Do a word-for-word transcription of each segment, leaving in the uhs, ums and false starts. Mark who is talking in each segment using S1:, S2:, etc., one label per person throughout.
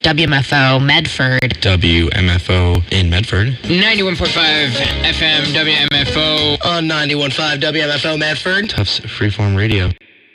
S1: W M F O Medford.
S2: W M F O in Medford.
S3: ninety-one point five F M W M F O.
S4: On ninety-one point five W M F O Medford.
S2: Tufts Freeform Radio.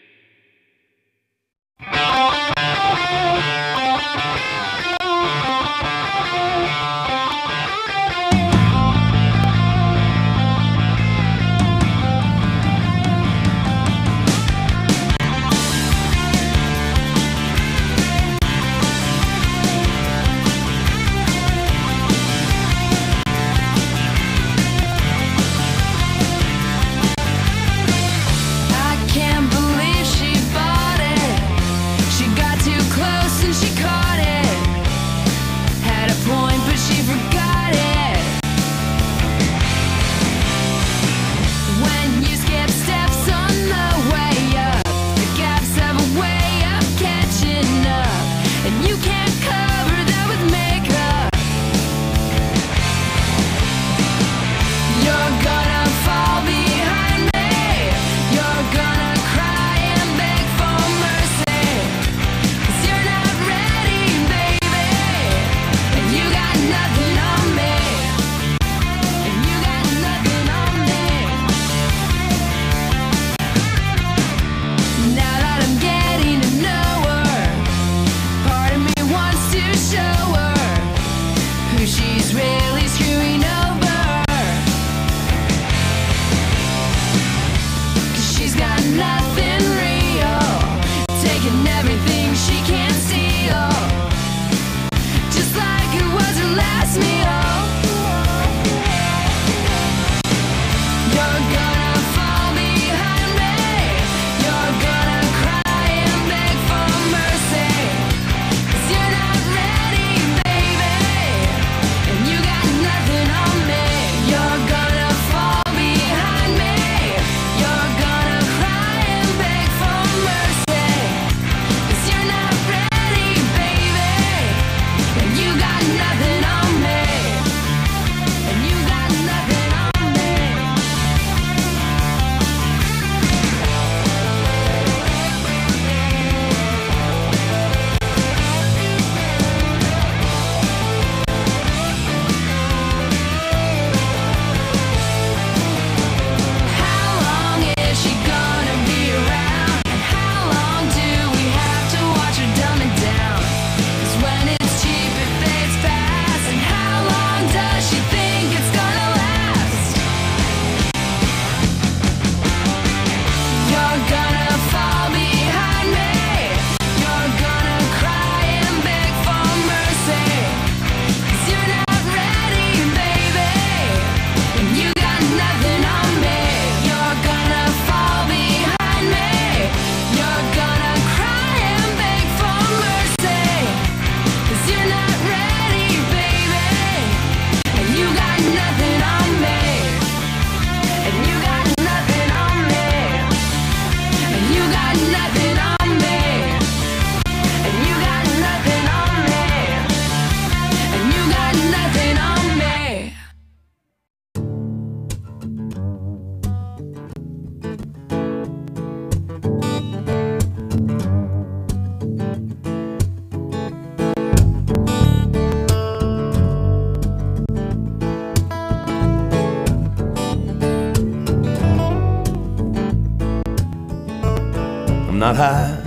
S5: Not high,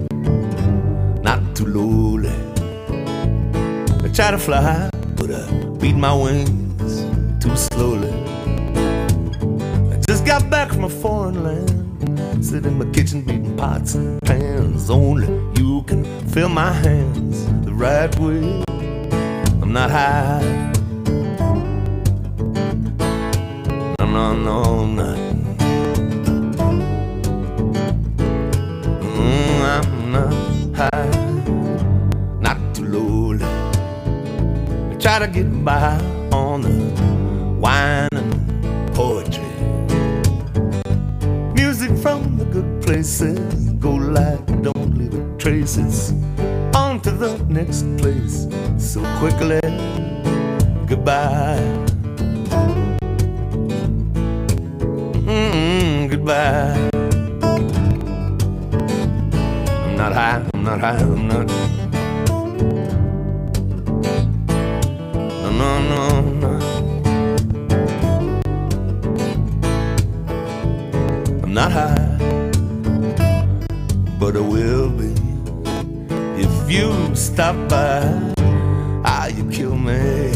S5: not too lowly. I try to fly, but I beat my wings too slowly. I just got back from a foreign land, sit in my kitchen beating pots and pans. Only you can fill my hands the right way. I'm not high, no, no, no, I'm not. I'm not high, not too lowly. I try to get by on the wine and poetry. Music from the good places, go like don't leave a trace. It's on to the next place so quickly. Goodbye, mm-hmm, goodbye. I'm not high, I'm not high, I'm not. but I will be if you stop by. Ah, you kill me.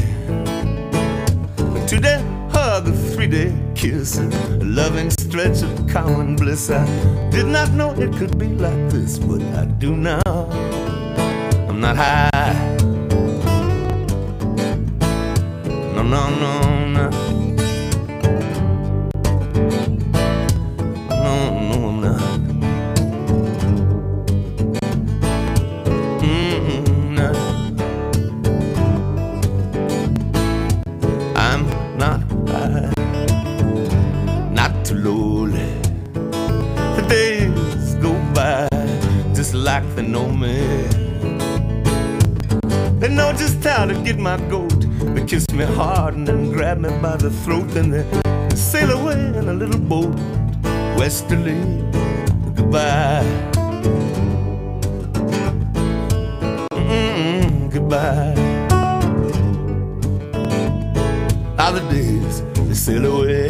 S5: A two-day hug, a three-day kiss, a loving stretch of common bliss. I did not know it could be like this, but I do now. I'm not high. No, no, no, no. No, no, I'm not. Mm-mm, no. I'm not high. Not too lowly. The days go by just like they know me. They know just how to get my goat. They kiss me hard and then grab me by the throat. Then they sail away in a little boat westerly. Goodbye. Mm-mm, goodbye. All the days they sail away.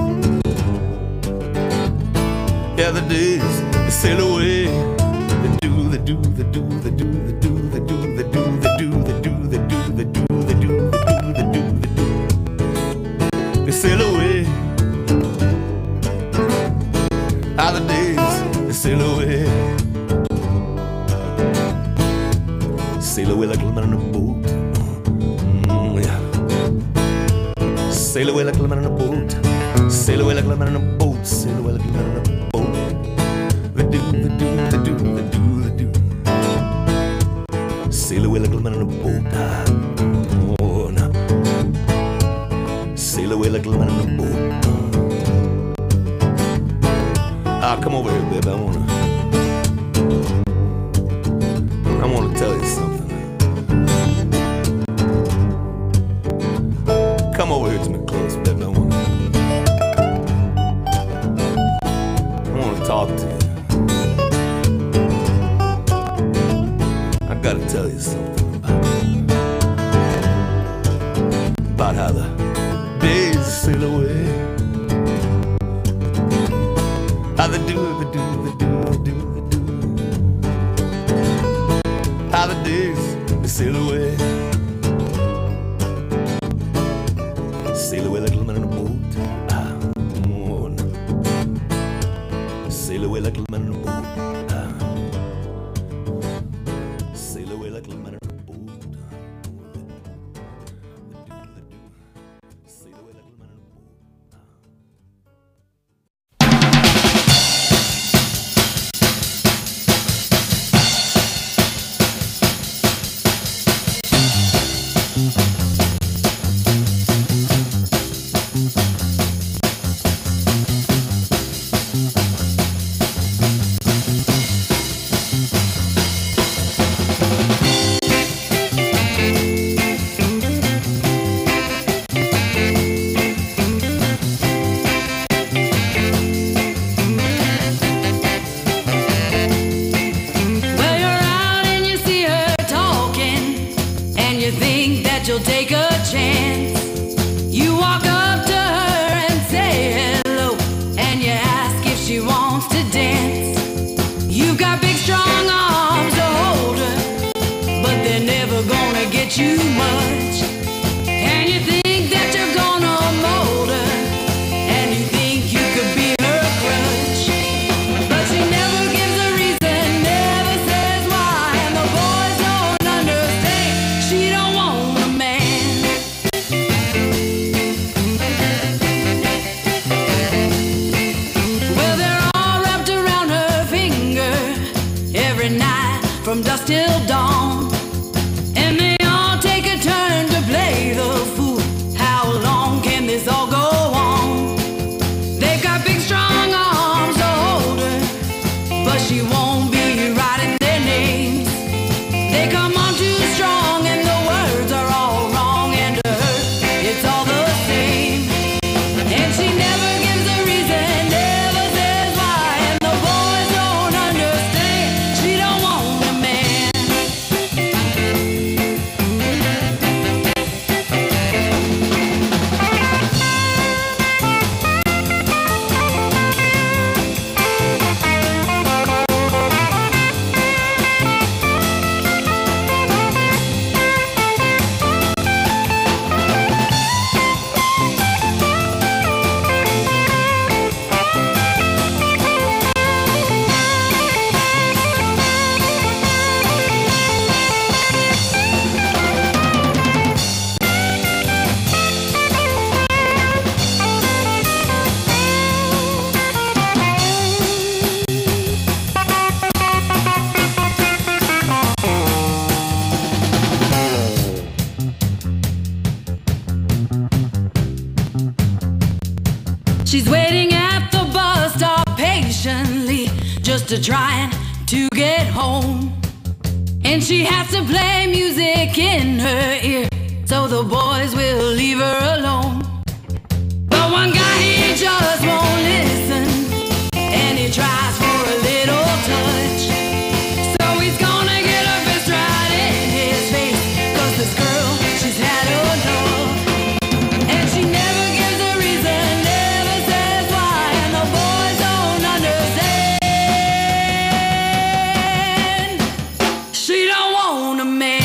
S5: Yeah, the days they sail away. They do, they do, they do, they do, they do, they do, they do, they do, they do, they do, they do, they do, they do, they do. They sail away. All the days they sail away. Sail away like a man on a boat. Mm, yeah. Sail away like a man on a boat. Sail away like a man on a boat. Sail away like a man on a boat. They do, they do, they do, they do, they do. Sail away like a man on a boat. Oh, no. Sail away like a man on a boat. Ah, come over here, baby. I wanna, I wanna tell you something. Come over here to me close, baby. I wanna, I wanna talk to you. I gotta tell you something about, about how the days sail away. How they do, they do, they do, they do, they do. How the days they sail away. Sail away like a man on a boat. Ah, oh, no. Sail away like a man on a boat. Ah. Sail away like a man on a boat. Sail away like a man on a boat.
S6: are trying to get home, and she has to play music in her ear so the boys will leave her alone. But one guy, he just won't listen, and he tries for a little touch. So he's gonna get a fist right in his face, 'cause this girl, she's had enough. And she never gives a reason, never says why, and the boys don't understand. She don't want a man.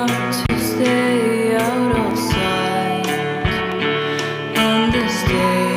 S7: Stay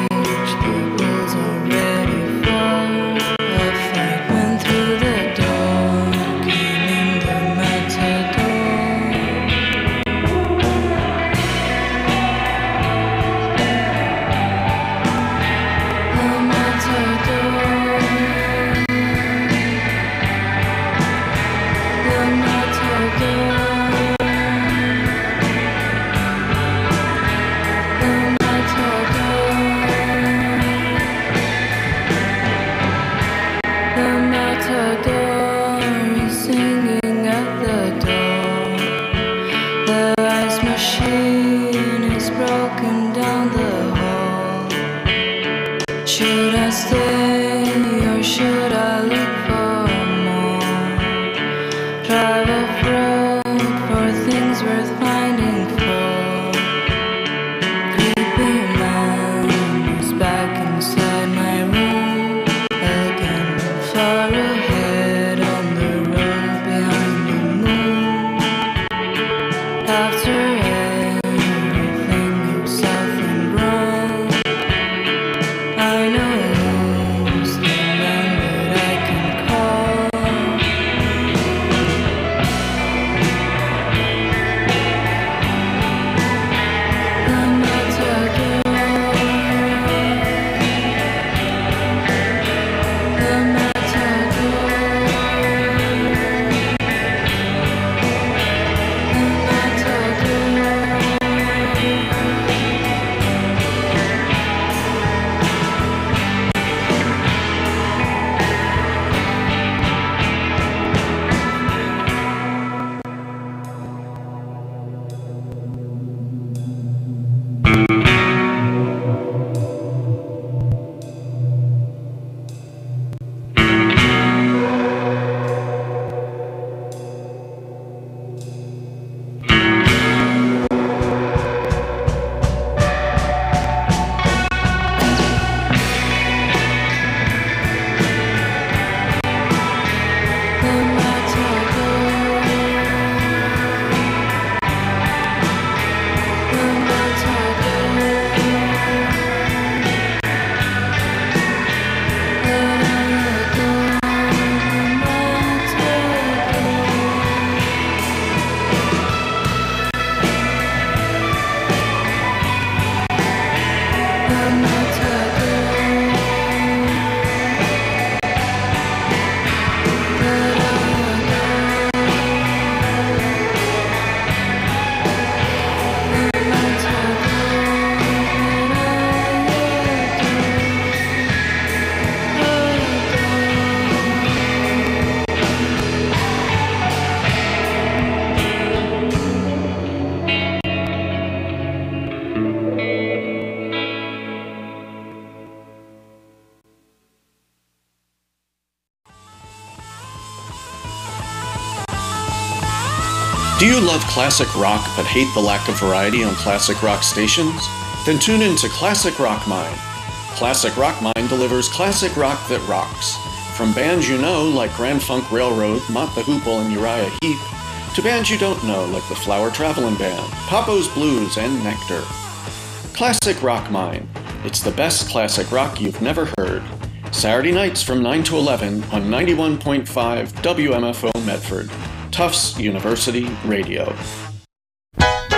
S7: Do you love classic rock but hate the lack of variety on classic rock stations? Then tune in to Classic Rock Mind. Classic Rock Mind delivers classic rock that rocks. From bands you know like Grand Funk Railroad, Mott the Hoople, and Uriah Heep, to bands you don't know like the Flower Traveling Band, Papo's Blues, and Nectar. Classic Rock Mind. It's the best classic rock you've never heard. Saturday nights from nine to eleven on ninety-one point five W M F O Medford. Tufts University Radio.
S5: I've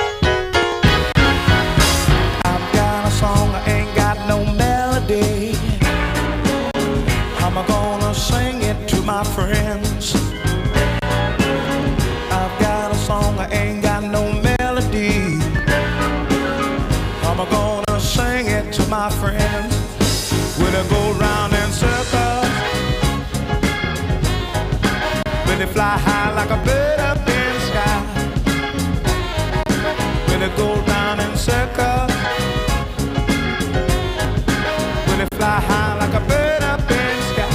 S5: got a song, I ain't got no melody. I'm gonna sing it to my friends. I've got a song, I ain't got no melody. I'm gonna sing it to my friends. When I go round in circles, when they fly high like a bird up in the sky, when they go round in circles, when they fly high like a bird up in the sky.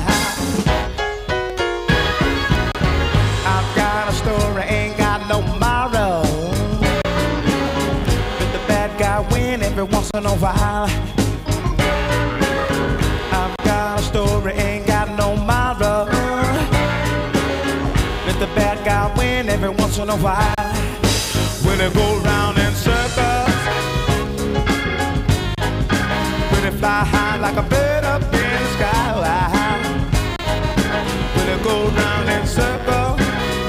S5: I've got a story, ain't got no moral, but the bad guy win every once in a while. I've got a story, ain't got no moral, the bad guy win every once in a while. When they go round in circles, when they fly high like a bird up in the sky. When they go round in circles,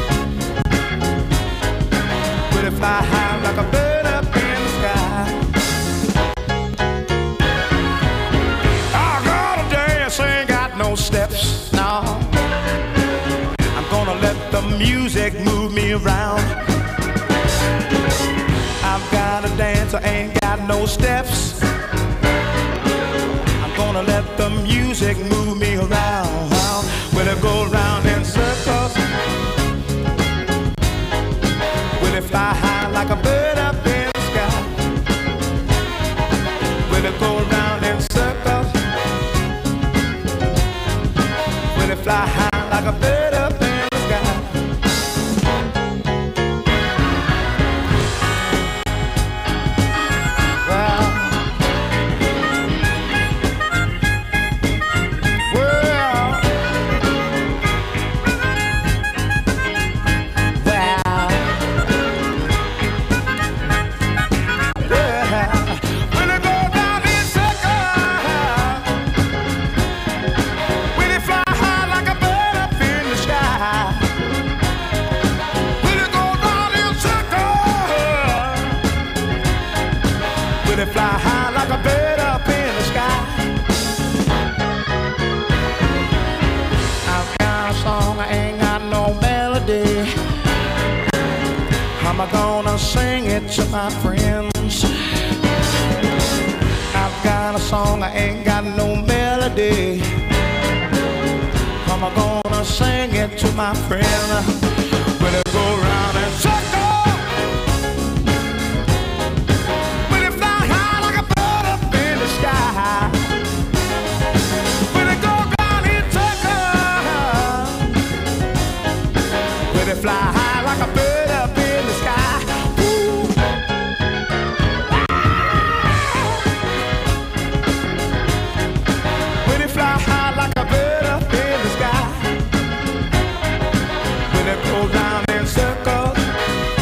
S5: when they fly high like a bird up in the sky. I gotta dance, ain't got no steps, no. Gonna let the music move me around. I've got a dance, I ain't got no steps. I'm gonna let the music move me around. When I go round in circles, when I fly high like a bird up in the sky. When I go round in circles, when I fly high like a bird up in the sky. Fly high like a bird up in the sky. I've got a song, I ain't got no melody. I'm gonna sing it to my friends. I've got a song, I ain't got no melody. I'm gonna sing it to my friends. When I go round and circle, fly high like a bird up in the sky. Ooh. When they fly high like a bird up in the sky. When they go round in circles,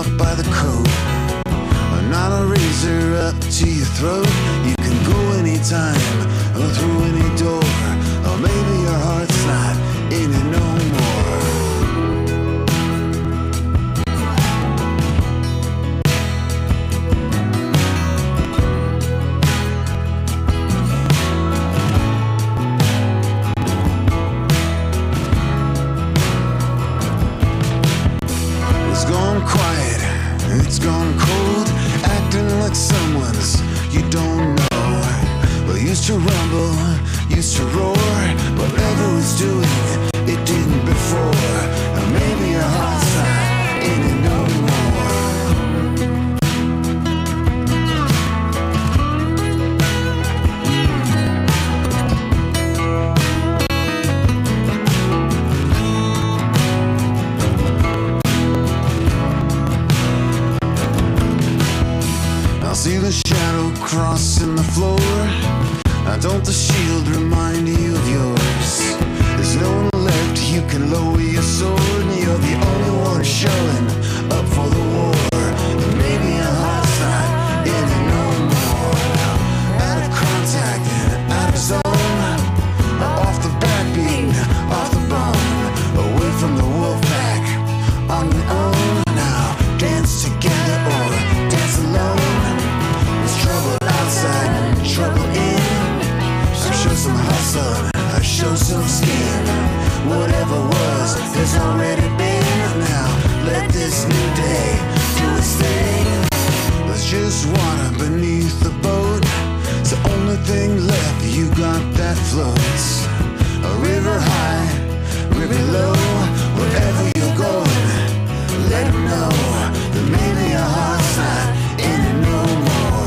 S8: off by the coat. Not a razor up to your throat. You can go anytime or through any door, or maybe your heart's not in it no more. It's gone quiet, it's gone cold, acting like someone's you don't know. Well, used to rumble, used to roar, whatever it's doing, it didn't before. Or maybe your heart's not in it no more. See the shadow crossing the floor. Now don't the shield remind you of yours? There's no one left, you can lower your sword, and you're the only one showing up for the war. And maybe your heart's not in it no more. Out of contact and out of zone, off the backbeat, off the bone, away from the wolf pack, on your own. Now dance together or dance alone. Trouble outside, trouble in. So show some hustle, show some skin. Whatever was, there's already been. Now let this new day do its thing. There's just water beneath the boat. It's the only thing left, you got that floats. A river high, river low. Wherever you're going, let them know that maybe your heart's not in it no more.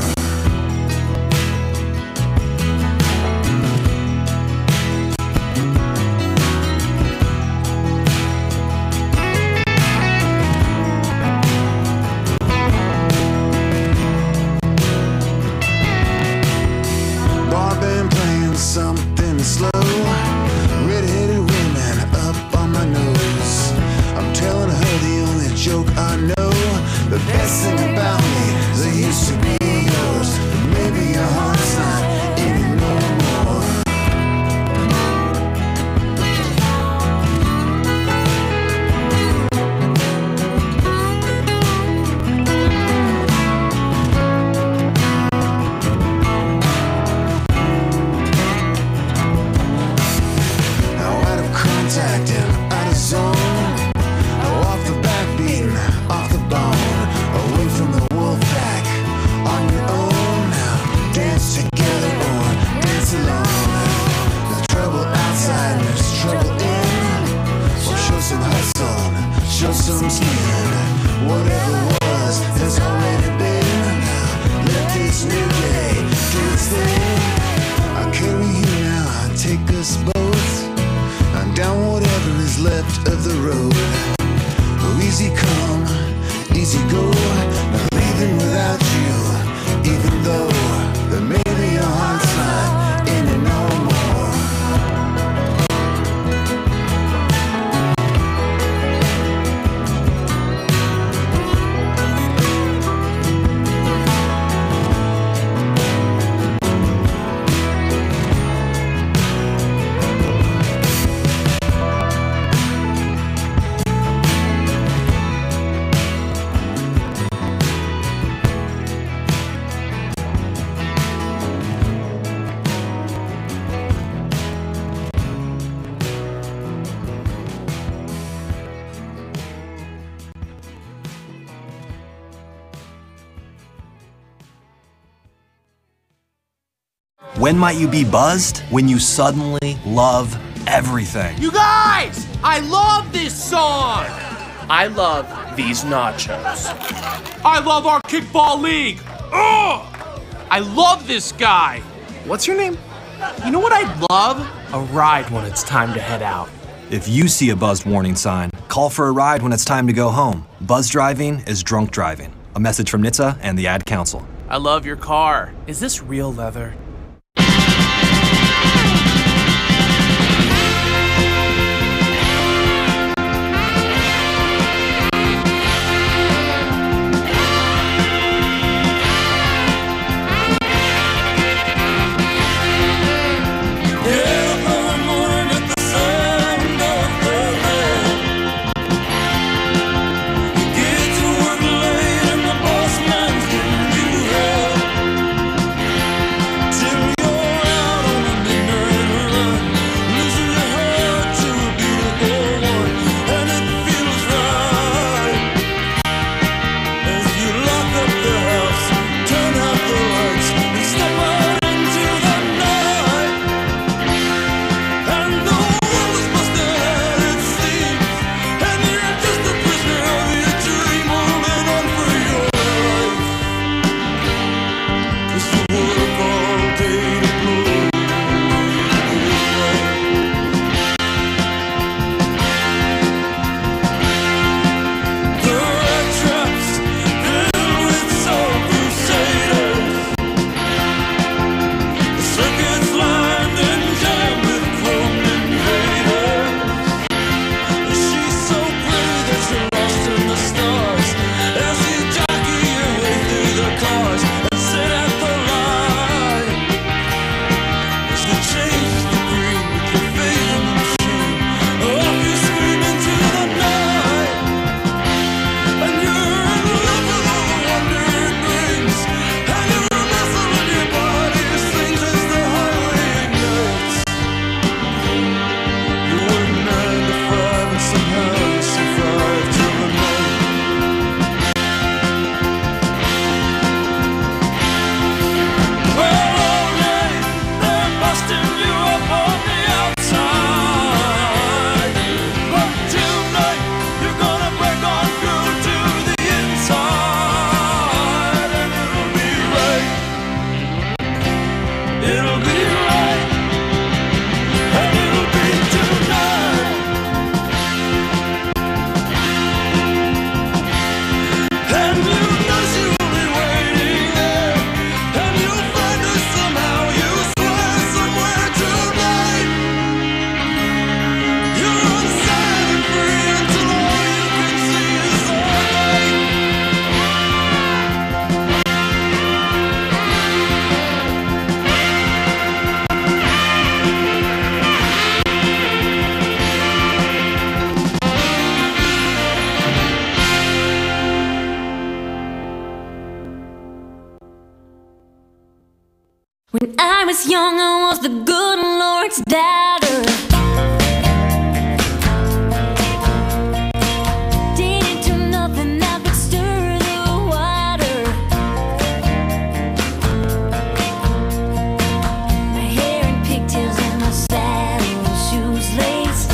S8: Something slow, red-headed women up on my nose. I'm telling her the only joke I know. The best thing about me is I used to be yours. But maybe your heart's not in it no more. Out of zone, off the backbeat, off the bone, away from the wolf pack, on your own. Now dance together or dance alone. There's trouble outside, there's trouble in. Well, show some hustle, show some skin. Whatever was, has already been. Now let this new day do its thing. I'll carry you now, I'll take us both down whatever is left of the road. Oh, easy come, easy go. Not leaving without you, even though that maybe your heart's not in it no more.
S9: When might you be buzzed? When you suddenly love everything.
S10: You guys! I love this song! I love these nachos. I love our kickball league! Ugh! I love this guy! What's your name? You know what I'd love? A ride when it's time to head out.
S9: If you see a buzzed warning sign, call for a ride when it's time to go home. Buzz driving is drunk driving. A message from N H T S A and the Ad Council.
S10: I love your car. Is this real leather?
S6: was young, I was the good Lord's daughter. Didn't do nothing that could stir the water. My hair in pigtails and my saddle shoes laced.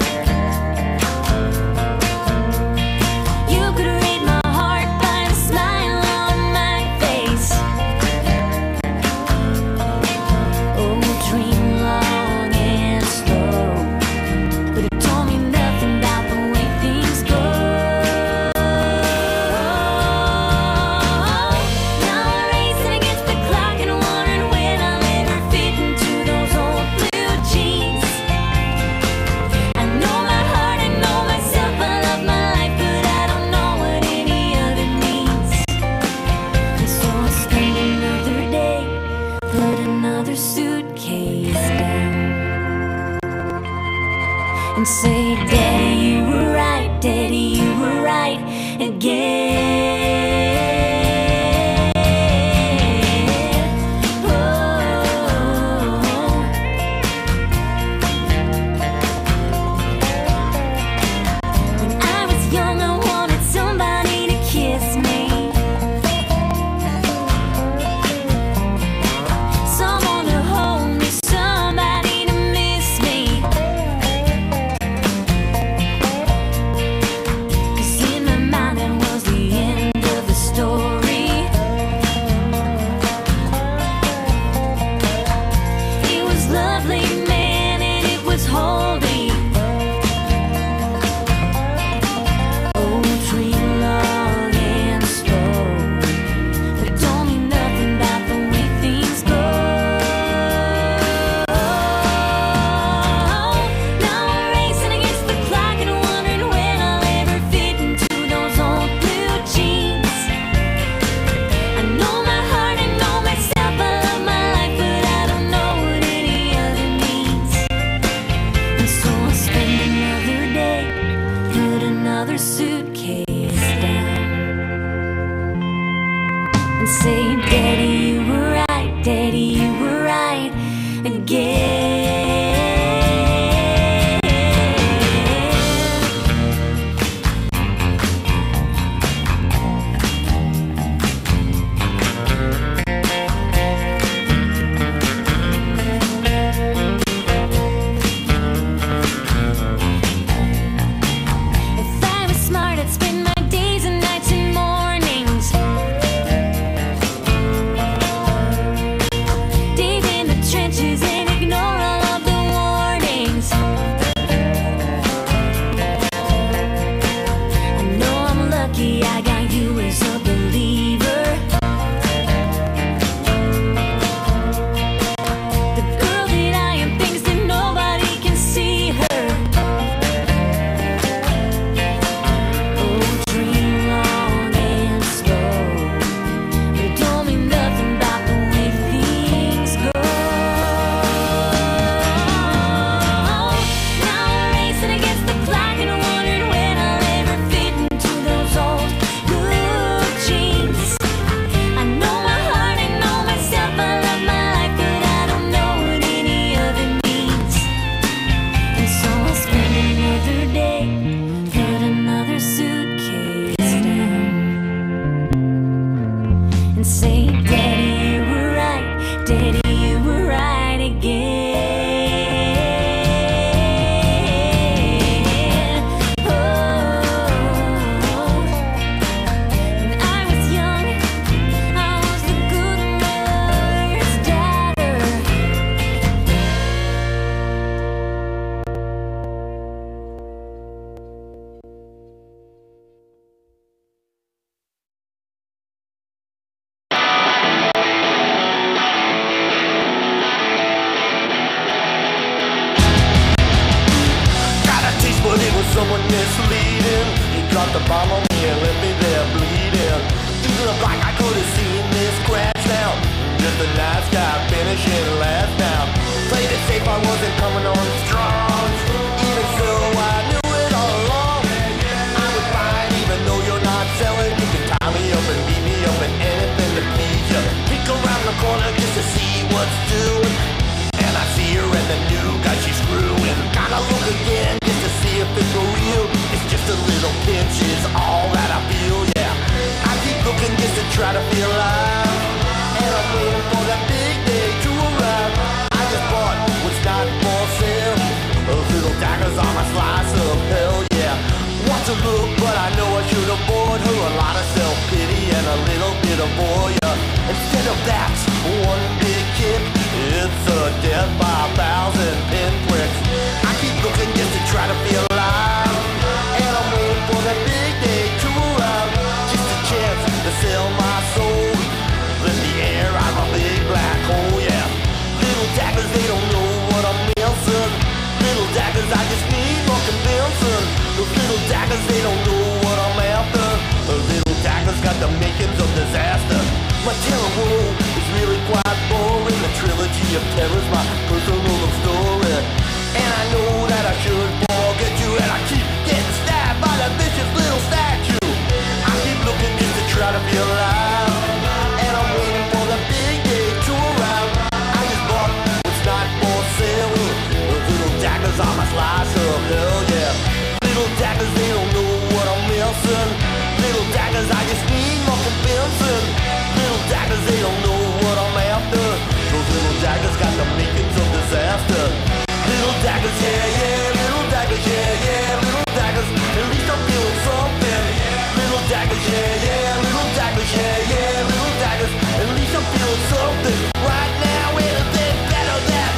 S6: You could read my heart by the smile on my face. Oh, dream long and slow, but it told me nothing about the way things go. Now I'm racing against the clock and wondering when I'll ever fit into those old blue jeans. I know my heart, I know myself, I love my life, but I don't know what any of it means. And so I spend another day, put another suitcase down, and say, Daddy, you were right, Daddy, you were right again. Oh. When I was young, I wanted somebody to kiss me, someone to hold me, somebody to miss me. 'Cause in my mind that was the end of the story. It was lovely, man, and it was holy. Oh, dream long and slow, but it told me nothing about the way things go. Now I'm racing against the clock and wondering when I'll ever fit into those old blue jeans. I know my heart, I know myself, I love my life, but I don't know what any of it means. And so I'll spend another day, put another suitcase down, and say, Daddy, you were right, Daddy, you were right again. If I was smart, I'd spend my days and nights and mornings deep in the trenches and ignore all of the warnings. I know I'm lucky I got you as a believer. The girl that I am thinks that nobody can see her. Oh, dream long and slow, but it told me nothing about the way things go. Now I'm racing against the clock and wondering when I'll ever fit into those old blue jeans. I know my heart, I know myself, I love my life, but I don't know what any of it means. And so I'll spend another day, put another suitcase down, and say, Daddy, you were right, Daddy, you were right again. Oh, when I was young, I was the good Lord's daughter.
S5: Got a taste, but it was someone misleading. He dropped the bomb on me and left me there bleeding. It looked like I could have seen this crash now. Just a nice guy finishing last now. Played it safe, I wasn't coming on strong. Even so, I knew it all along. I was fine, even though you're not selling. You can tie me up and beat me up and anything to please you. Pick around the corner just to see what's doing. daggers, I just need more convincing. Little daggers, they don't know what I'm after. Those little daggers got the makings of disaster. Little daggers, yeah, yeah, little daggers, yeah, yeah, little daggers, at least I'm feeling something. Little daggers, yeah, yeah, little daggers, yeah, yeah, little daggers, at least I'm feeling something. Right now, anything better than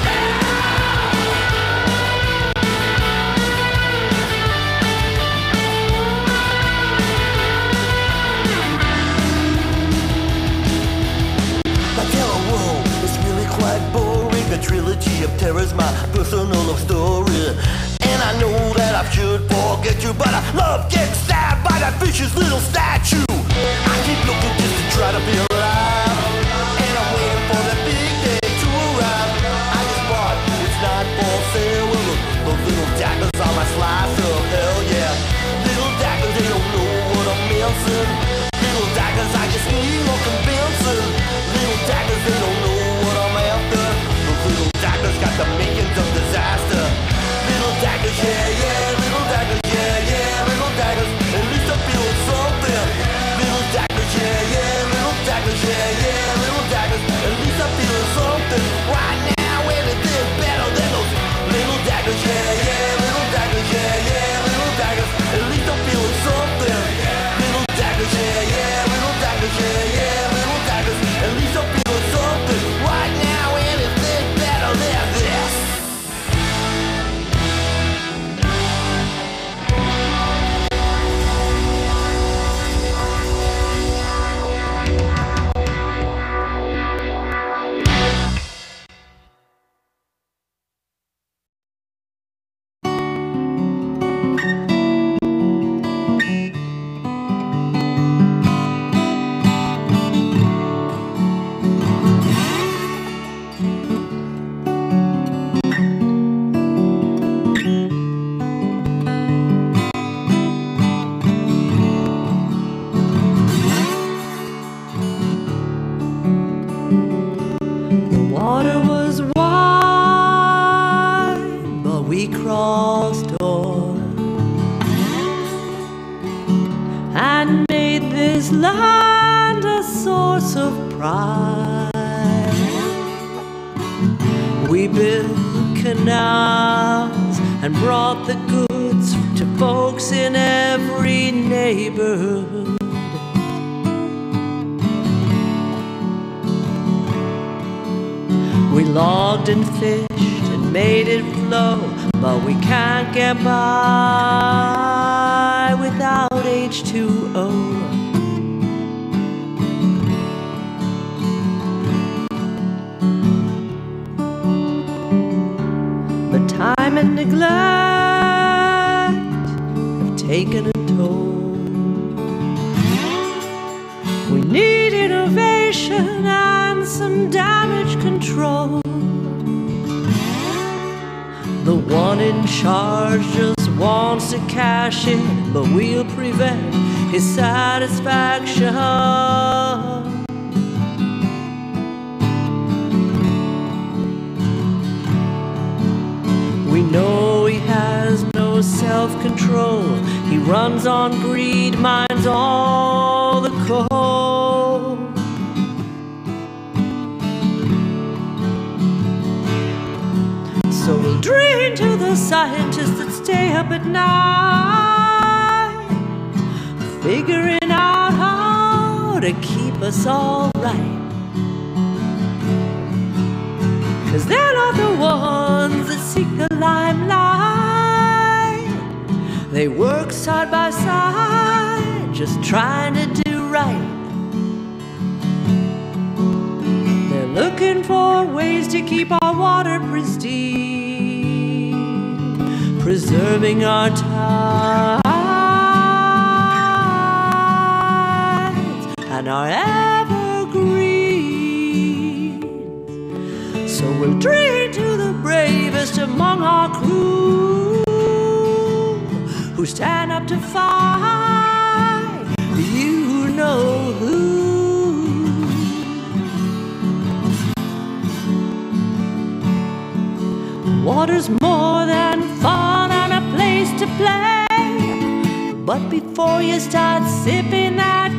S5: my terror world is really quite boring. The trilogy of terror's my personal love story. And I know that I should forget you, but I love getting stabbed by that vicious little statue. I keep looking just to try to be alive, and I'm waiting for that big day to arrive. I just bought, it's not for sale. Well, look, those little daggers on my slice of hell, yeah. Little daggers, they don't know what I'm missing. Little daggers, I just need more convincing. Little daggers, they don't know what I'm after. Those little daggers got the makings of disaster. Little daggers, yeah, yeah, little daggers, yeah, yeah, little daggers, at least I'm feeling something. Little daggers, yeah, yeah, little daggers, yeah, yeah, little daggers, at least I'm feeling something. Right now, anything better than those little daggers, yeah, yeah, little daggers, yeah, yeah, little daggers, at least I'm feeling something. Little daggers, yeah, yeah, little daggers, yeah, yeah, little daggers, at least I'm feeling something. Right now, anything better than this.
S11: And fished and made it flow, but we can't get by without H two O. But time and neglect have taken a toll. We need innovation and some damage control. The one in charge just wants to cash in, but we'll prevent his satisfaction. We know he has no self-control. He runs on greed, mines all the coal. So we'll drain to the scientists that stay up at night, figuring out how to keep us all right. 'Cause they're not the ones that seek the limelight. They work side by side, just trying to do right. They're looking for ways to keep our water pristine, preserving our tides and our evergreens. So we'll drain to the bravest among our crew, who stand up to fight, you know who. Water's more than fun and a place to play, but before you start sipping that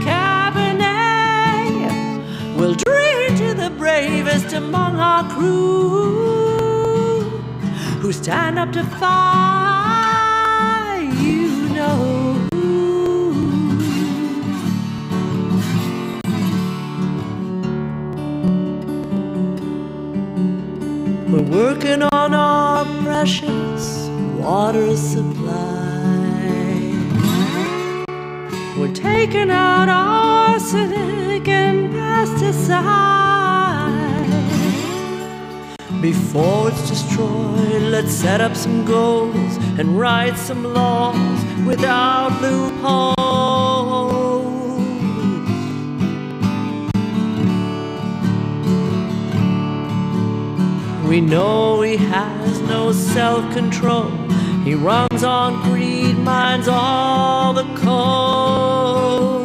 S11: among our crew who stand up to fight, you know who. We're working on our precious water supply. We're taking out arsenic and pesticide. Before it's destroyed, let's set up some goals and write some laws without loopholes. We know he has no self-control. He runs on greed, mines all the coal.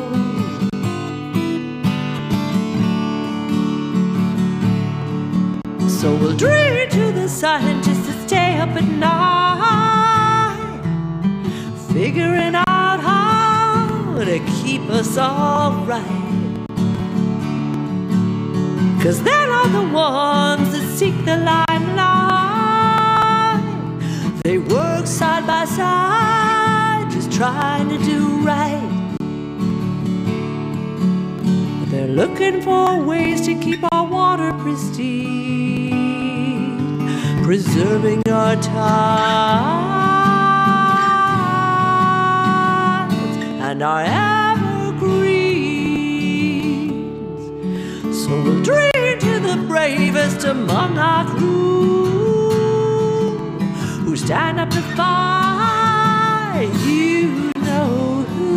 S11: So we'll dream to the scientists that stay up at night, figuring out how to keep us all right. 'Cause they're not the ones that seek the limelight. They work side by side, just trying to do right. But they're looking for ways to keep our water pristine, preserving our tides and our evergreens. So we'll dream to the bravest among our crew who stand up to fight, you know who.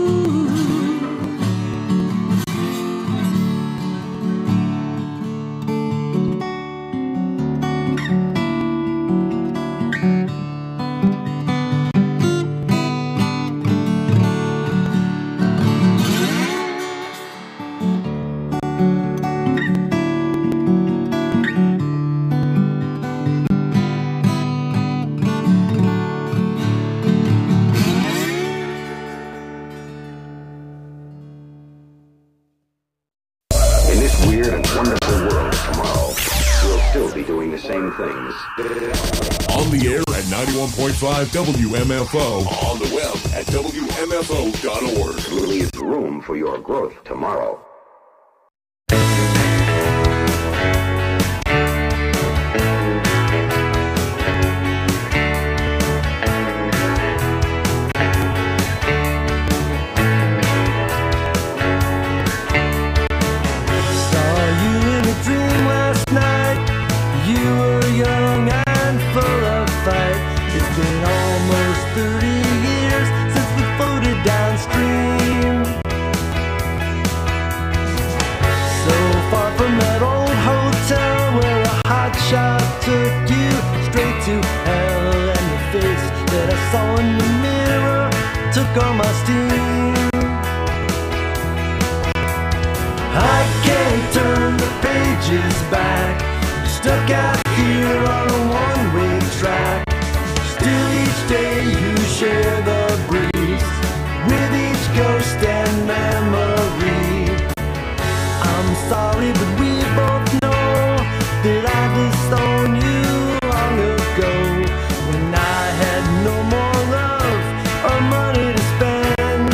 S12: On the air at ninety-one point five W M F O. On the web at W M F O dot org.
S13: Leave room for your growth tomorrow.
S14: Shot took you straight to hell, and the face that I saw in the mirror took all my steam. I can't turn the pages back, stuck out here on a one-way track. Still each day you share the breeze with each ghost and memory. I'm sorry, but we both know that I disowned you long ago, when I had no more love or money to spend.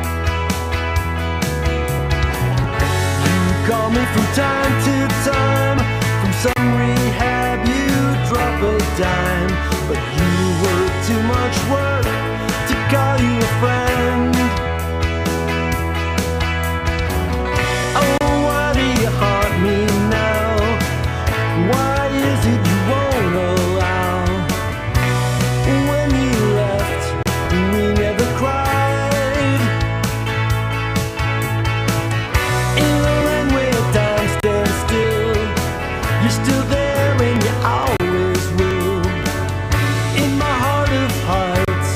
S14: You call me from time to time, from some rehab you drop a dime, but you were too much work to call you a friend. Oh, why do you haunt me now? Why is it you won't allow? When you left, we never cried. In a long way of time stands still, you're still there and you always will. In my heart of hearts,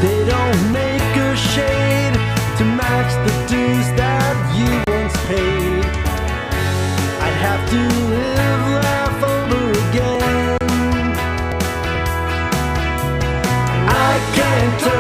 S14: They don't make a shade to match the dues that you once paid. I'd have to live life over again. I can't